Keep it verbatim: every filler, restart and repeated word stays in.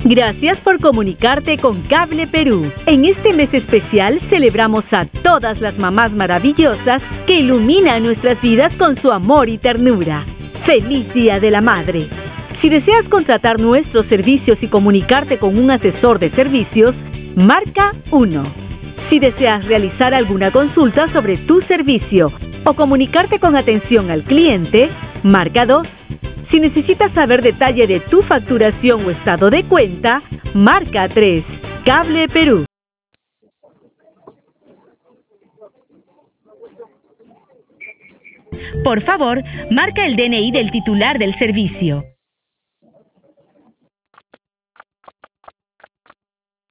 Gracias por comunicarte con Cable Perú. En este mes especial celebramos a todas las mamás maravillosas que iluminan nuestras vidas con su amor y ternura. ¡Feliz Día de la Madre! Si deseas contratar nuestros servicios y comunicarte con un asesor de servicios, marca uno. Si deseas realizar alguna consulta sobre tu servicio o comunicarte con atención al cliente, marca dos. Si necesitas saber detalle de tu facturación o estado de cuenta, marca tres. Cable Perú. Por favor, marca el D N I del titular del servicio.